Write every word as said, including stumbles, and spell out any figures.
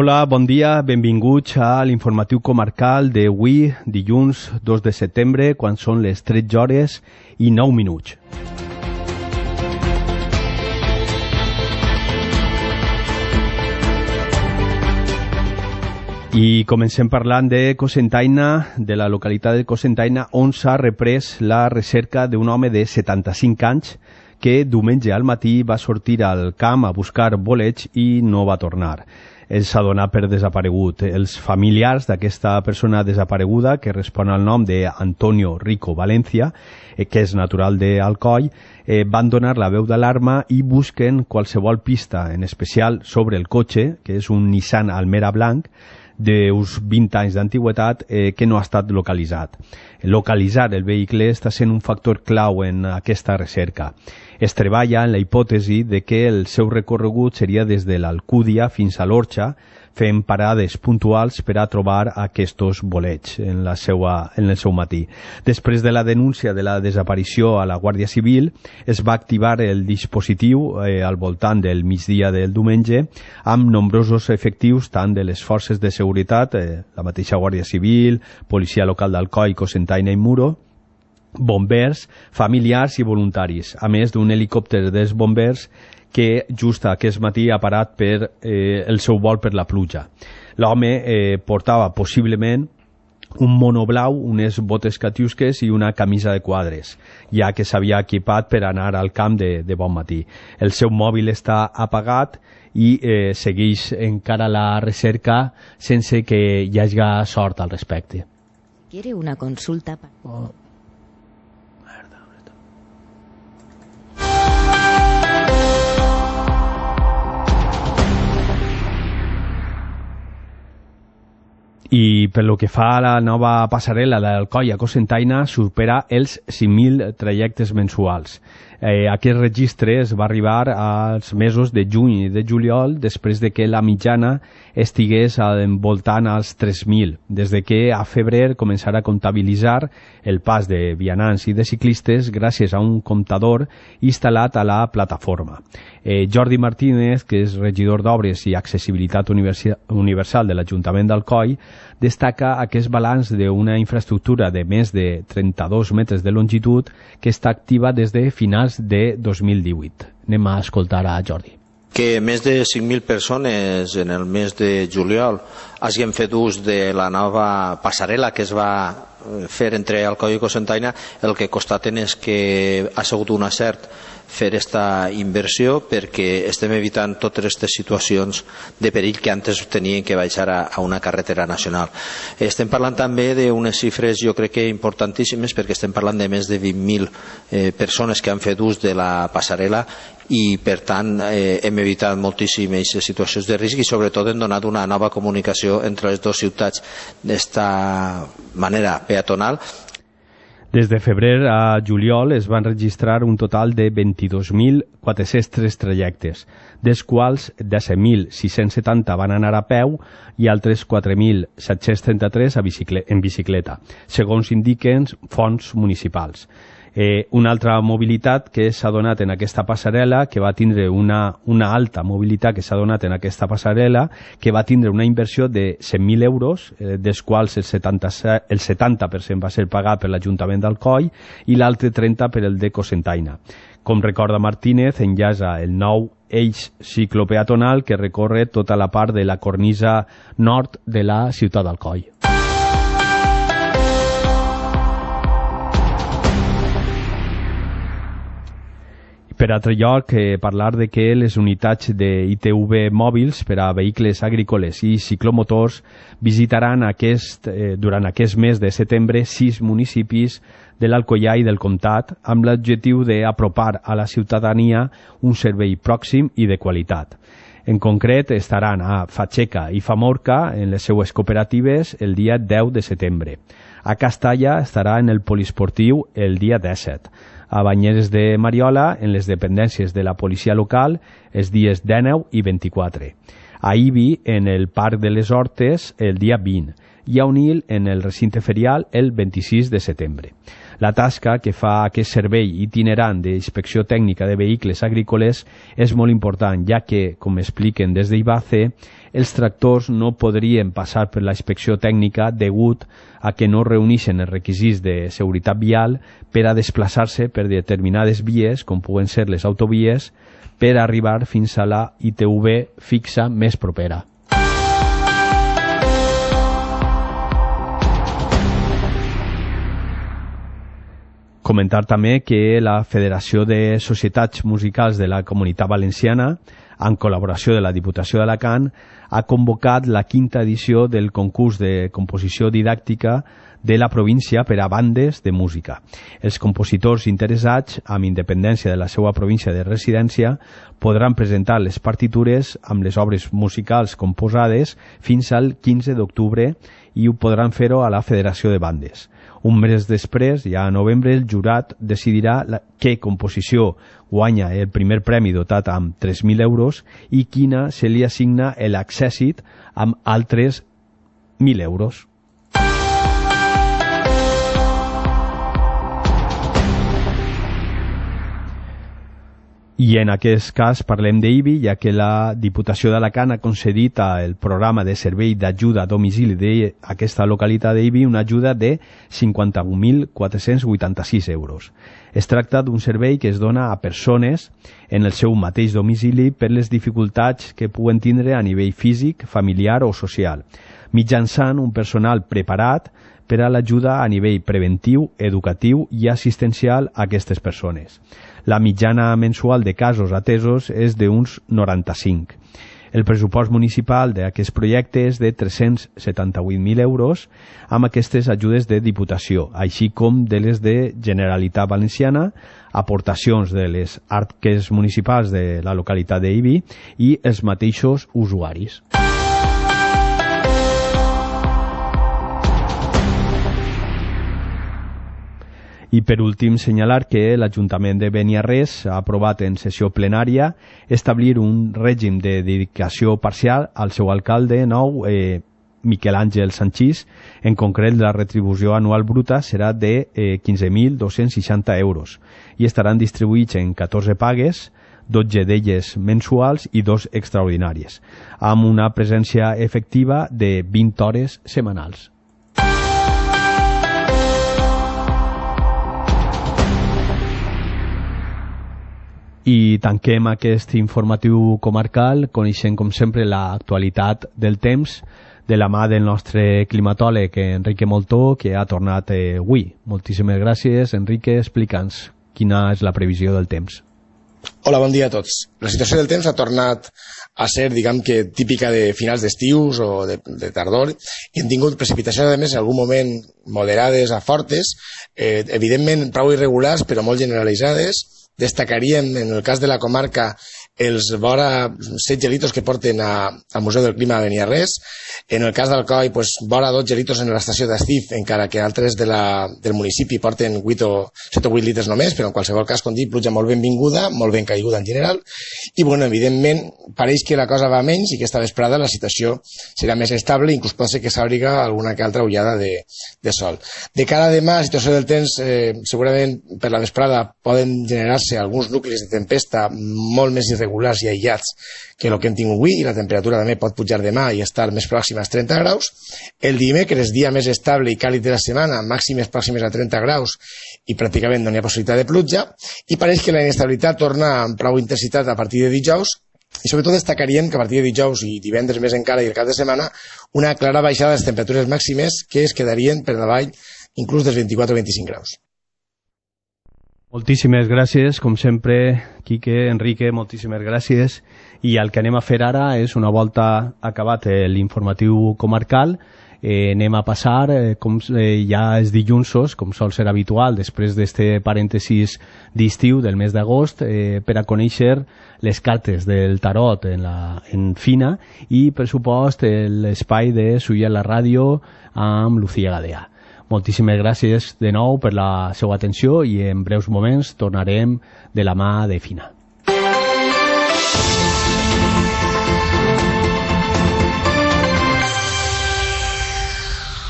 Hola, bon dia, benvinguts a l'informatiu comarcal d'avui, dilluns dos de setembre, quan són les tretze hores i nou minuts. I comencem parlant de Cocentaina, de la localitat de Cocentaina, on s'ha reprès la recerca d'un home de setanta-cinc anys que diumenge al matí va sortir al camp a buscar bolets i no va tornar. Ell s'ha donat per desaparegut. Els familiars d'aquesta persona desapareguda, que respon al nom d'Antonio Rico Valencia, eh, que és natural d'Alcoi, eh, van donar la veu d'alarma i busquen qualsevol pista, en especial sobre el cotxe, que és un Nissan Almera blanc, d'uns vint anys d'antiguitat eh, que no ha estat localitzat. Localitzar el vehicle està sent un factor clau en aquesta recerca. Es treballa en la hipòtesi de que el seu recorregut seria des de l'Alcúdia fins a l'Orxa, fent parades puntuals per a trobar aquests bolets en, la seua, en el seu matí. Després de la denúncia de la desaparició a la Guàrdia Civil, es va activar el dispositiu eh, al voltant del migdia del diumenge, amb nombrosos efectius tant de les forces de seguretat, eh, la mateixa Guàrdia Civil, Policia Local d'Alcoi, Cocentaina i Muro, bombers, familiars i voluntaris, a més d'un helicòpter dels bombers que just aquest matí ha parat per eh, el seu vol per la pluja. L'home eh, portava possiblement un mono blau, unes botes catiusques i una camisa de quadres, ja que s'havia equipat per anar al camp de, de bon matí. El seu mòbil està apagat i eh, segueix encara la recerca sense que hi hagi sort al respecte. ¿Quiere una consulta? Oh. I per lo que fa a la nova passarel·la d'Alcoi a Cocentaina, supera els cinc mil trajectes mensuals. Eh, aquest registre es va arribar als mesos de juny i de juliol, després de que la mitjana estigués envoltant als tres mil, des de que a febrer començarà a comptabilitzar el pas de vianants i de ciclistes gràcies a un comptador instal·lat a la plataforma. Eh, Jordi Martínez, que és regidor d'Obres i Accessibilitat Universal de l'Ajuntament d'Alcoi, destaca aquest balanç d'una infraestructura de més de trenta-dos metres de longitud que està activa des de finals de dos mil divuit. Anem a escoltar a Jordi. Que més de cinc mil persones en el mes de juliol hagin fet ús de la nova passarel·la que es va fer entre Alcoi i Cocentaina, el que constaten és que ha sigut un acert fer aquesta inversió perquè estem evitant totes aquestes situacions de perill que antes tenien que baixar a, a una carretera nacional. Estem parlant també d'unes xifres jo crec que importantíssimes perquè estem parlant de més de vint mil eh, persones que han fet ús de la passarel·la i per tant eh, hem evitat moltíssimes situacions de risc i sobretot hem donat una nova comunicació entre les dues ciutats d'esta manera peatonal. Des de febrer a juliol es van registrar un total de vint-i-dos mil quatre-cents tres trajectes, dels quals disset mil sis-cents setanta van anar a peu i altres quatre mil set-cents trenta-tres en bicicleta, segons indiquen fonts municipals. Eh, una altra mobilitat que s'ha donat en aquesta passarel·la, que va tindre una, una alta mobilitat que s'ha donat en aquesta passarel·la, que va tindre una inversió de cent mil euros, eh, dels quals el setanta, el setanta per cent va ser pagat per l'Ajuntament d'Alcoi i l'altre trenta per el de Cocentaina. Com recorda Martínez, enllaça el nou eix ciclopeatonal que recorre tota la part de la cornisa nord de la ciutat d'Alcoi. Per altre lloc, eh, parlar de que les unitats d'I T V mòbils per a vehicles agrícoles i ciclomotors visitaran aquest, eh, durant aquest mes de setembre sis municipis de l'Alcoià i del Comtat amb l'objectiu d'apropar a la ciutadania un servei pròxim i de qualitat. En concret, estaran a Fatxeca i Famorca en les seues cooperatives el dia deu de setembre. A Castalla estarà en el poliesportiu el dia disset. A Banyeres de Mariola, en les dependències de la policia local, els dies dinou i vint-i-quatre. A Ibi, en el Parc de les Hortes, el dia vint. i a Onil en el recinte ferial el vint-i-sis de setembre. La tasca que fa aquest servei itinerant d'inspecció tècnica de vehicles agrícoles és molt important, ja que, com expliquen des d'Ibace, els tractors no podrien passar per la inspecció tècnica degut a que no reuneixen els requisits de seguretat vial per a desplaçar-se per determinades vies, com puguen ser les autovies, per arribar fins a la I T V fixa més propera. Comentar també que la Federació de Societats Musicals de la Comunitat Valenciana, en col·laboració de la Diputació d'Alacant, ha convocat la quinta edició del concurs de composició didàctica de la província per a bandes de música. Els compositors interessats, amb independència de la seva província de residència, podran presentar les partitures amb les obres musicals composades fins al quinze d'octubre i ho podran fer-ho a la Federació de Bandes. Un mes després, ja a novembre, el jurat decidirà la, què composició guanya el primer premi dotat amb tres mil euros i quina se li assigna l'accèssit amb altres mil euros. I en aquest cas parlem d'I B I, ja que la Diputació d'Alacant ha concedit al programa de servei d'ajuda a domicili d'aquesta localitat d'I B I una ajuda de cinquanta-un mil quatre-cents vuitanta-sis euros. Es tracta d'un servei que es dona a persones en el seu mateix domicili per les dificultats que puguen tindre a nivell físic, familiar o social, mitjançant un personal preparat per a l'ajuda a nivell preventiu, educatiu i assistencial a aquestes persones. La mitjana mensual de casos atesos és d'uns noranta-cinc. El pressupost municipal d'aquest projecte és de tres-cents setanta-vuit mil euros amb aquestes ajudes de Diputació, així com de les de Generalitat Valenciana, aportacions de les arques municipals de la localitat d'I B I i els mateixos usuaris. I per últim, senyalar que l'Ajuntament de Beniarrés ha aprovat en sessió plenària establir un règim de dedicació parcial al seu alcalde nou, eh, Miquel Àngel Sanchís. En concret, la retribució anual bruta serà de eh, quinze mil dos-cents seixanta euros i estaran distribuïts en catorze pagues, dotze d'elles mensuals i dos extraordinàries, amb una presència efectiva de vint hores setmanals. I tanquem aquest informatiu comarcal coneixent com sempre l'actualitat del temps de la mà del nostre climatòleg Enrique Moltó, que ha tornat eh, avui. Moltíssimes gràcies, Enrique. Explica'ns quina és la previsió del temps. Hola, bon dia a tots. La situació del temps ha tornat a ser, diguem que, típica de finals d'estius o de, de tardor, i hem tingut precipitacions, a més, en algun moment moderades a fortes, eh, evidentment prou irregulars, però molt generalitzades. Destacaríem, en el cas de la comarca, els vora set gelitos que porten a, al Museu del Clima de Beniarrés. En el cas d'Alcoi, pues, vora dos gelitos en l'estació d'Estif, encara que altres de la, del municipi porten vuit o set o vuit litres només, però en qualsevol cas, com dic, pluja molt benvinguda, molt ben caiguda en general, i bueno, evidentment, pareix que la cosa va menys i que esta vesprada la situació serà més estable, inclús pot ser que s'abriga alguna que altra ullada de, de sol. De cara a demà, la situació del temps, eh, segurament per la vesprada poden generar-se alguns nuclis de tempesta molt més irregulars i aïllats que el que hem tingut avui, i la temperatura també pot pujar demà i estar més pròxima als trenta graus. El dimecres, dia més estable i càlid de la setmana, màximes pròximes a trenta graus i pràcticament no hi ha possibilitat de pluja, i pareix que la inestabilitat torna amb prou intensitat a partir de dijous, i sobretot destacaríem que a partir de dijous i divendres més encara i el cap de setmana una clara baixada de les temperatures màximes que es quedarien per davall inclús dels vint-i-quatre o vint-i-cinc graus. Moltíssimes gràcies, com sempre, Quique, Enrique, moltíssimes gràcies. I el que anem a fer ara és, una volta acabat l'informatiu comarcal, eh, anem a passar, eh, com eh, ja és dilluns, com sol ser habitual, després d'este parèntesis d'estiu del mes d'agost, eh, per a conèixer les cartes del tarot en, la, en fina i, per supost, l'espai de Suïa a la ràdio amb Lucía Gadea. Moltíssimes gràcies de nou per la seva atenció i en breus moments tornarem de la mà de Fina.